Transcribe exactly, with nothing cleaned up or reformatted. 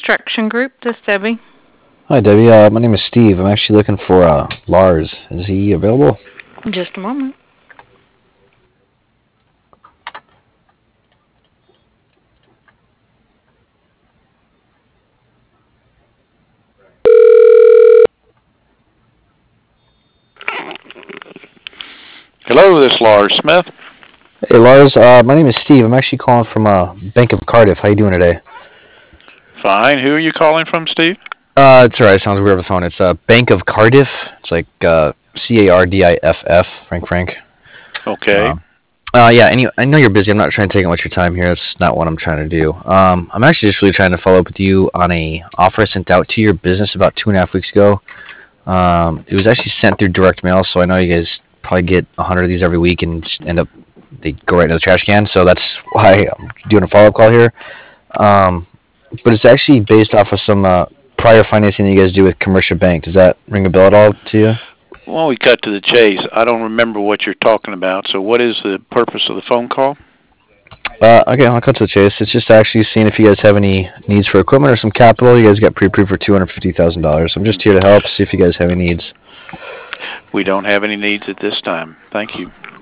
Construction Group. This is Debbie. Hi, Debbie. Uh, my name is Steve. I'm actually looking for uh, Lars. Is he available? Just a moment. Hello, this is Lars Smith. Hey, Lars. Uh, my name is Steve. I'm actually calling from uh, Bank of Cardiff. How you doing today? Fine. Who are you calling from, Steve? Uh, it's alright. It sounds weird on the phone. It's uh, Bank of Cardiff. It's like uh, C A R D I F F. Frank Frank. Okay. Um, uh, yeah. Any, I know you're busy. I'm not trying to take up much of your time here. That's not what I'm trying to do. Um, I'm actually just really trying to follow up with you on a offer I sent out to your business about two and a half weeks ago. Um, it was actually sent through direct mail, so I know you guys probably get a hundred of these every week and just end up they go right into the trash can. So that's why I'm doing a follow up call here. Um, but it's actually based off of some uh, prior financing that you guys do with Commercial Bank. Does that ring a bell at all to you? Well, we cut to the chase. I don't remember what you're talking about. So, what is the purpose of the phone call? Uh, okay, I'll cut to the chase. It's just actually seeing if you guys have any needs for equipment or some capital. You guys got pre-approved for two hundred fifty thousand dollars. I'm just here to help. See if you guys have any needs. We don't have any needs at this time. Thank you.